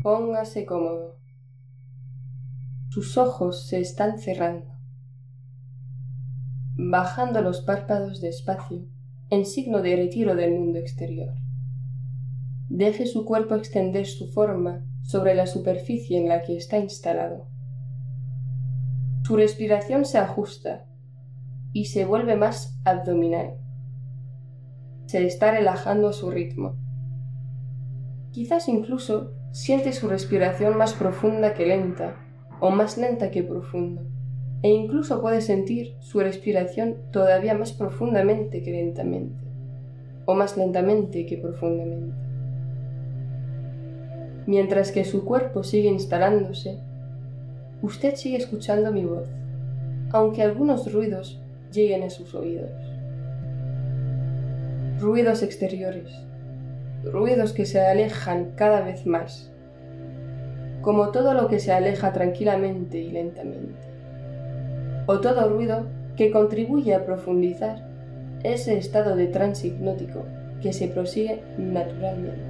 Póngase cómodo. Sus ojos se están cerrando, bajando los párpados despacio en signo de retiro del mundo exterior. Deje su cuerpo extender su forma sobre la superficie en la que está instalado. Su respiración se ajusta y se vuelve más abdominal. Se está relajando a su ritmo. Quizás incluso siente su respiración más profunda que lenta, o más lenta que profunda, e incluso puede sentir su respiración todavía más profundamente que lentamente, o más lentamente que profundamente. Mientras que su cuerpo sigue instalándose, usted sigue escuchando mi voz, aunque algunos ruidos lleguen a sus oídos. Ruidos exteriores, ruidos que se alejan cada vez más, como todo lo que se aleja tranquilamente y lentamente, o todo ruido que contribuye a profundizar ese estado de trance hipnótico que se prosigue naturalmente.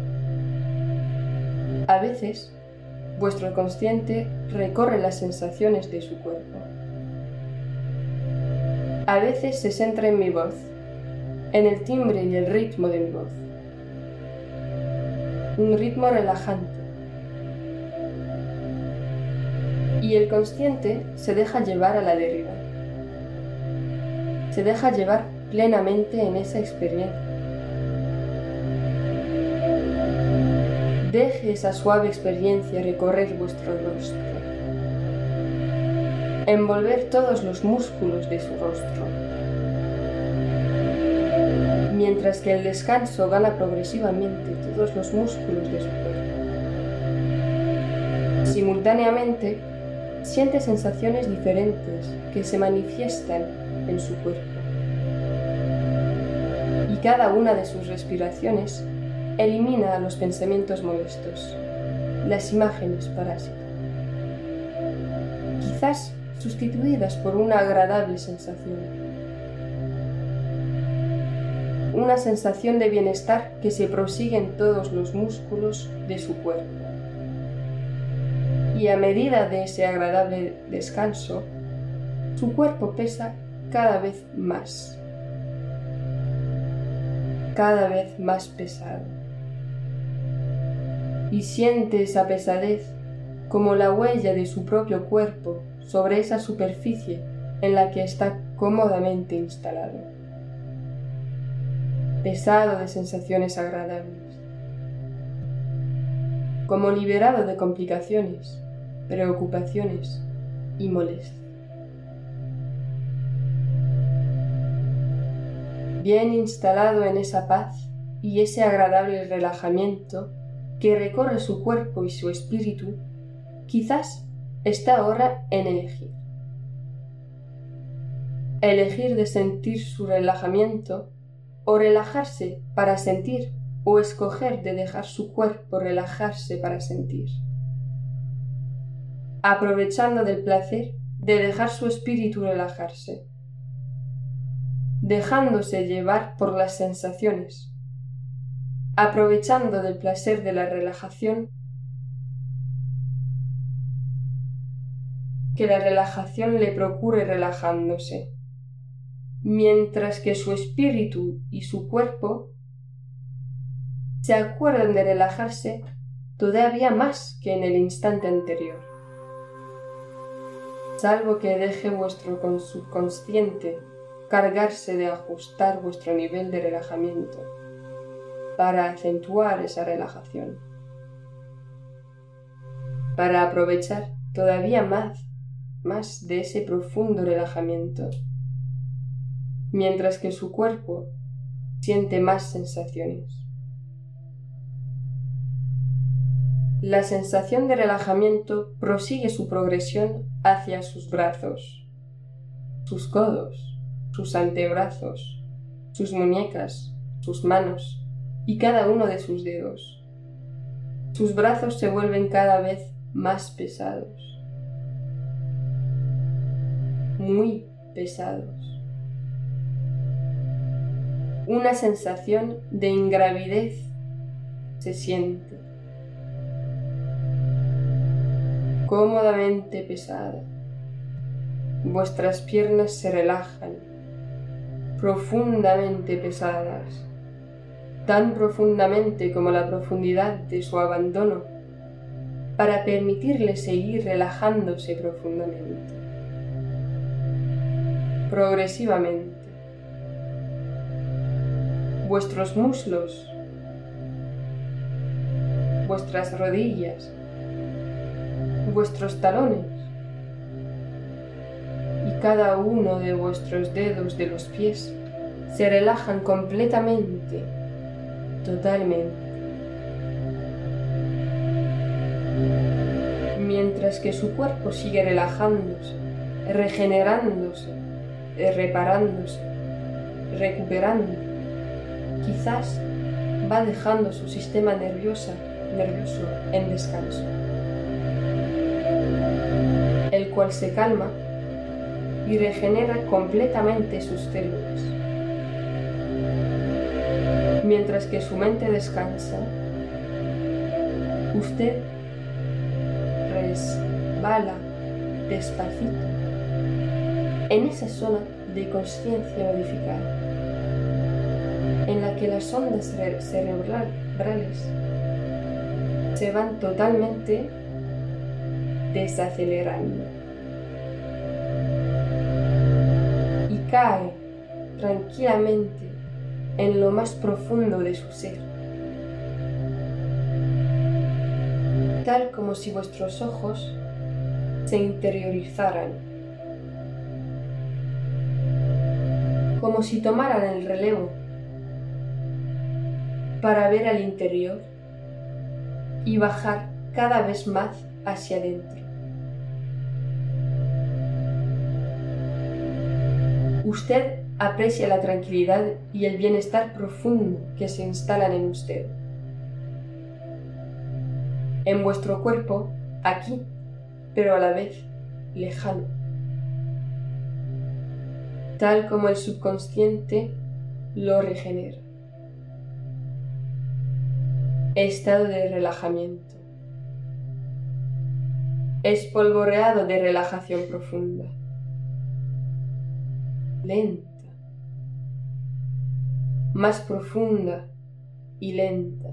A veces, vuestro consciente recorre las sensaciones de su cuerpo. A veces se centra en mi voz, en el timbre y el ritmo de mi voz. Un ritmo relajante. Y el consciente se deja llevar a la deriva. Se deja llevar plenamente en esa experiencia. Deje esa suave experiencia recorrer vuestro rostro, envolver todos los músculos de su rostro, mientras que el descanso gana progresivamente todos los músculos de su cuerpo. Simultáneamente, siente sensaciones diferentes que se manifiestan en su cuerpo. Y cada una de sus respiraciones elimina los pensamientos molestos, las imágenes parásitas, quizás sustituidas por una agradable sensación. Una sensación de bienestar que se prosigue en todos los músculos de su cuerpo. Y a medida de ese agradable descanso, su cuerpo pesa cada vez más pesado. Y siente esa pesadez como la huella de su propio cuerpo sobre esa superficie en la que está cómodamente instalado. Pesado de sensaciones agradables, como liberado de complicaciones, preocupaciones y molestias. Bien instalado en esa paz y ese agradable relajamiento que recorre su cuerpo y su espíritu, quizás está ahora en elegir. Elegir de sentir su relajamiento o relajarse para sentir, o escoger de dejar su cuerpo relajarse para sentir. Aprovechando del placer de dejar su espíritu relajarse, dejándose llevar por las sensaciones, aprovechando del placer de la relajación, que la relajación le procure relajándose, mientras que su espíritu y su cuerpo se acuerdan de relajarse todavía más que en el instante anterior, salvo que deje vuestro subconsciente cargarse de ajustar vuestro nivel de relajamiento para acentuar esa relajación, para aprovechar todavía más de ese profundo relajamiento, mientras que su cuerpo siente más sensaciones. La sensación de relajamiento prosigue su progresión hacia sus brazos, sus codos, sus antebrazos, sus muñecas, sus manos y cada uno de sus dedos. Sus brazos se vuelven cada vez más pesados, muy pesados. Una sensación de ingravidez se siente. cómodamente pesada. Vuestras piernas se relajan, profundamente pesadas, tan profundamente como la profundidad de su abandono, para permitirle seguir relajándose profundamente. Progresivamente, vuestros muslos, vuestras rodillas, vuestros talones y cada uno de vuestros dedos de los pies se relajan completamente, totalmente. Mientras que su cuerpo sigue relajándose, regenerándose, reparándose, recuperando, quizás va dejando su sistema nervioso en descanso, el cual se calma y regenera completamente sus células. Mientras que su mente descansa, usted resbala despacito en esa zona de conciencia modificada, en la que las ondas cerebrales se van totalmente desacelerando y cae tranquilamente en lo más profundo de su ser, tal como si vuestros ojos se interiorizaran, como si tomaran el relevo para ver al interior y bajar cada vez más hacia adentro. Usted aprecia la tranquilidad y el bienestar profundo que se instalan en usted, en vuestro cuerpo, aquí, pero a la vez lejano, tal como el subconsciente lo regenera. Estado de relajamiento. Espolvoreado de relajación profunda. Lenta. Más profunda y lenta.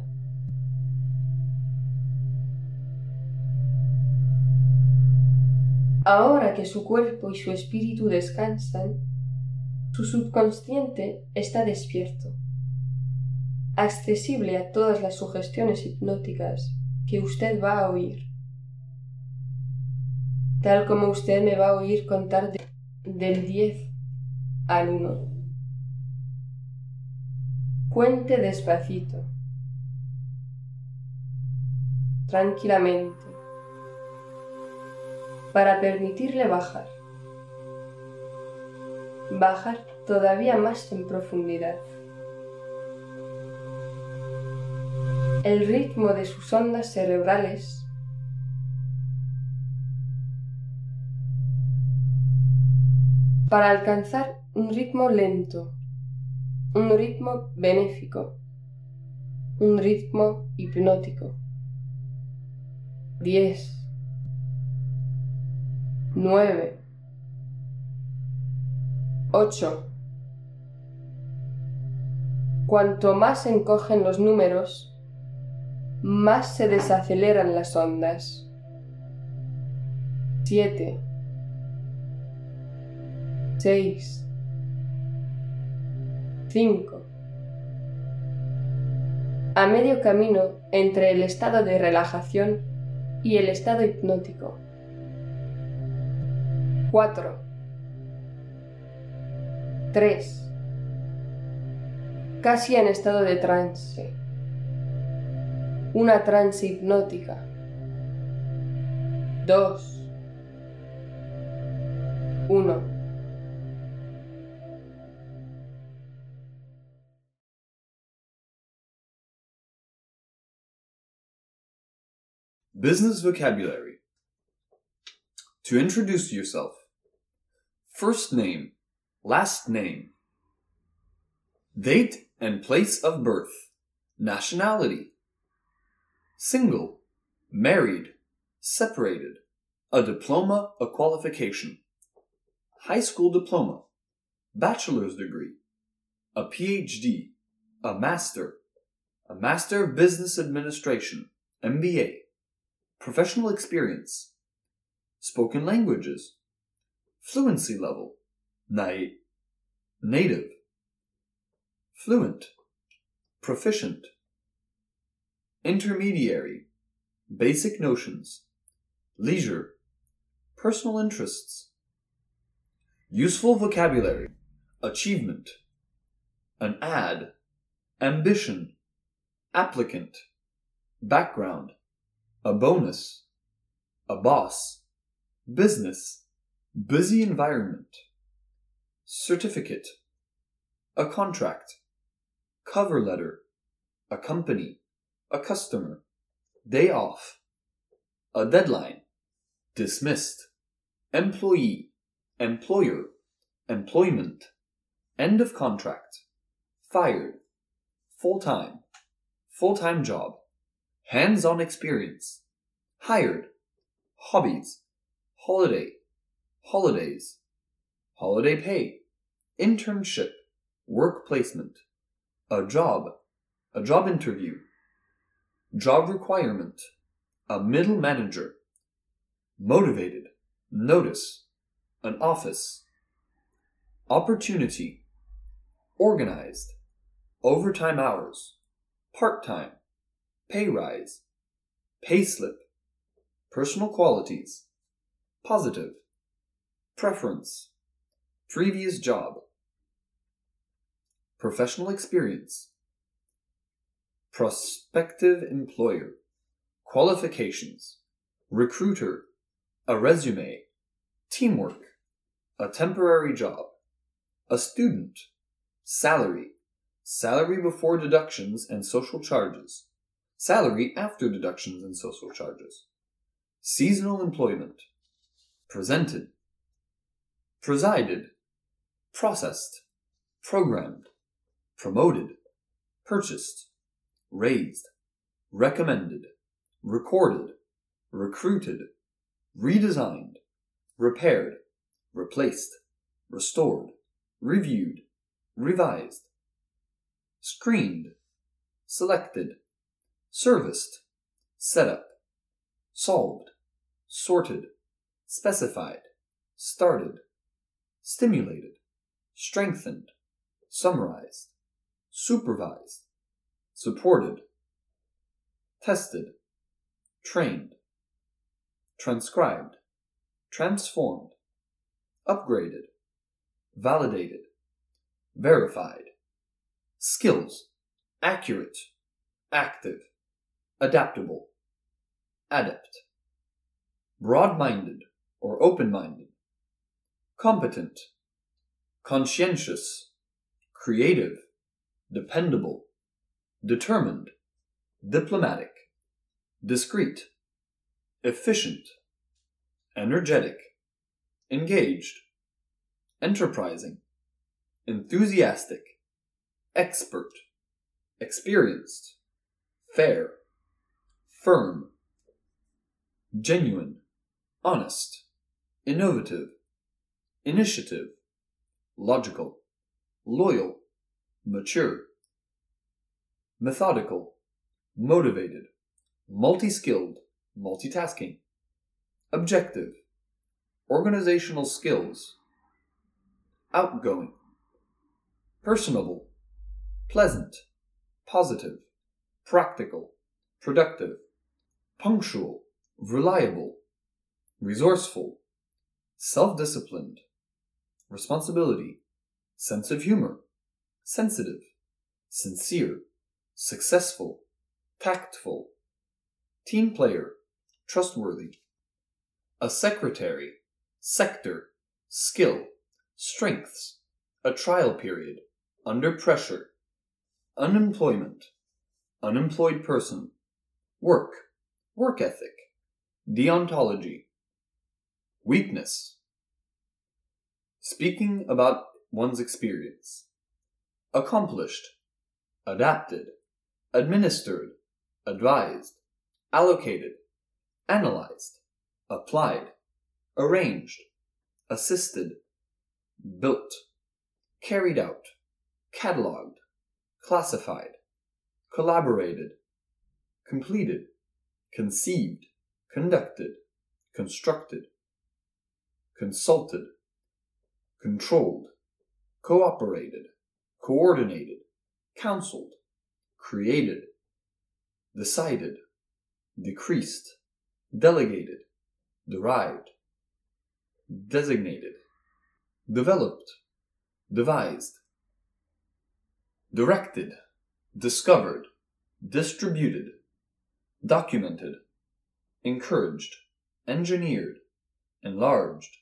Ahora que su cuerpo y su espíritu descansan, su subconsciente está despierto, accesible a todas las sugestiones hipnóticas que usted va a oír, tal como usted me va a oír contar del 10 al 1. Cuente despacito, tranquilamente, para permitirle bajar todavía más en profundidad. El ritmo de sus ondas cerebrales para alcanzar un ritmo lento, un ritmo benéfico, un ritmo hipnótico. 10, 9, 8. Cuanto más se encogen los números, más se desaceleran las ondas. 7, 6, 5. A medio camino entre el estado de relajación y el estado hipnótico. 4, 3. Casi en estado de trance. Una trance hipnótica. 2, 1. Business vocabulary. To introduce yourself. First name, last name. Date and place of birth. Nationality. Single, married, separated, A diploma, a qualification. High school diploma, bachelor's degree, a PhD, a Master of Business Administration, MBA, professional experience, spoken languages, fluency level, native, fluent, proficient, intermediary, basic notions, leisure, personal interests, useful vocabulary, achievement, an ad, ambition, applicant, background, a bonus, a boss, business, busy environment, certificate, a contract, cover letter, a company, a customer, day off, a deadline, dismissed, employee, employer, employment, end of contract, fired, full-time job, hands-on experience, hired, hobbies, holiday, holidays, holiday pay, internship, work placement, a job interview, job requirement, a middle manager, motivated, notice, an office, opportunity, organized, overtime hours, part-time, pay rise, payslip, personal qualities, positive, preference, previous job, professional experience, prospective employer, qualifications, recruiter, a resume, teamwork, a temporary job, a student, salary before deductions and social charges, salary after deductions and social charges, seasonal employment, presented, presided, processed, programmed, promoted, purchased, raised, recommended, recorded, recruited, redesigned, repaired, replaced, restored, reviewed, revised, screened, selected, serviced, set up, solved, sorted, specified, started, stimulated, strengthened, summarized, supervised, supported, tested, trained, transcribed, transformed, upgraded, validated, verified, skills, accurate, active, adaptable, adept, broad-minded or open-minded, competent, conscientious, creative, dependable, determined, diplomatic, discreet, efficient, energetic, engaged, enterprising, enthusiastic, expert, experienced, fair, firm, genuine, honest, innovative, initiative, logical, loyal, mature, methodical, motivated, multi-skilled, multitasking, objective, organizational skills, outgoing, personable, pleasant, positive, practical, productive, punctual, reliable, resourceful, self-disciplined, responsibility, sense of humor, sensitive, sincere, successful, tactful, team player, trustworthy, a secretary, sector, skill, strengths, a trial period, under pressure, unemployment, unemployed person, work ethic, deontology, weakness, speaking about one's experience, accomplished, adapted, administered, advised, allocated, analyzed, applied, arranged, assisted, built, carried out, catalogued, classified, collaborated, completed, conceived, conducted, constructed, consulted, controlled, cooperated, coordinated, counseled, created, decided, decreased, delegated, derived, designated, developed, devised, directed, discovered, distributed, documented, encouraged, engineered, enlarged,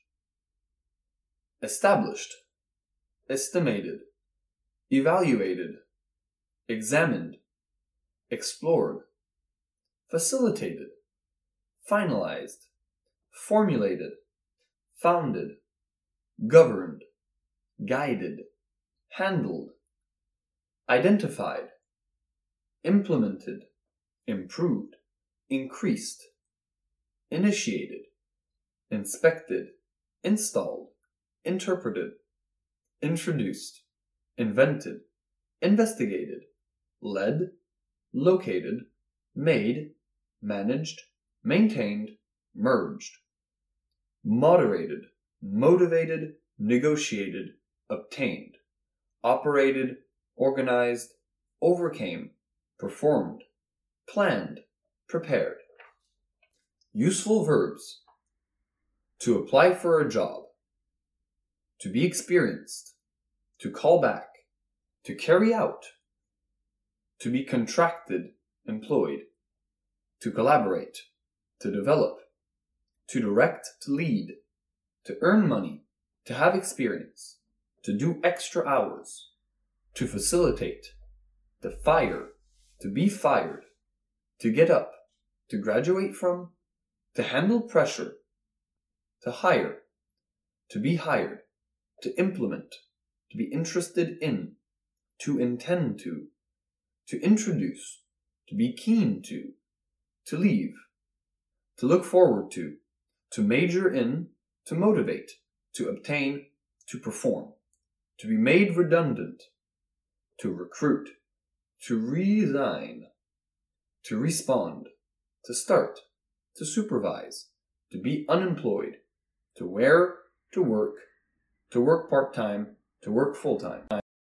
established, estimated, evaluated, examined, explored, facilitated, finalized, formulated, founded, governed, guided, handled, identified, implemented, improved, increased, initiated, inspected, installed, interpreted, introduced, invented, investigated, led, located, made, managed, maintained, merged, moderated, motivated, negotiated, obtained, operated, organized, overcame, performed, planned, prepared. Useful verbs: to apply for a job, to be experienced, to call back, to carry out, to be contracted, employed, to collaborate, to develop, to direct, to lead, to earn money, to have experience, to do extra hours, to facilitate, to fire, to be fired, to get up, to graduate from, to handle pressure, to hire, to be hired, to implement, to be interested in, to intend to introduce, to be keen to leave, to look forward to major in, to motivate, to obtain, to perform, to be made redundant, to recruit, to resign, to respond, to start, to supervise, to be unemployed, to wear, to work part-time, to work full-time.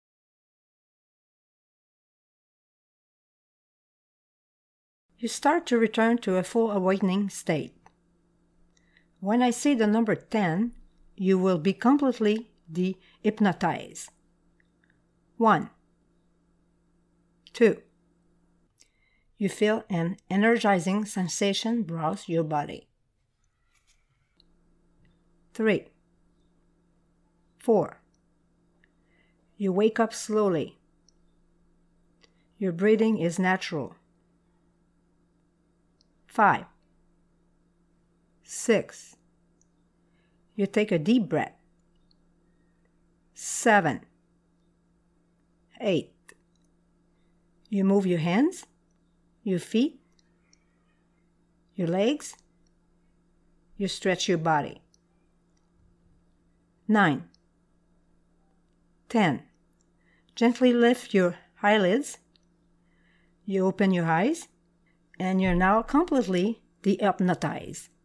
You start to return to a full awakening state. When I say the number 10, you will be completely de-hypnotized. 1, 2. You feel an energizing sensation browse your body. 3, 4. You wake up slowly. Your breathing is natural. 5, 6. You take a deep breath. 7, 8. You move your hands, your feet, your legs. You stretch your body. 9, 10. Gently lift your eyelids. You open your eyes, and you're now completely de-hypnotized.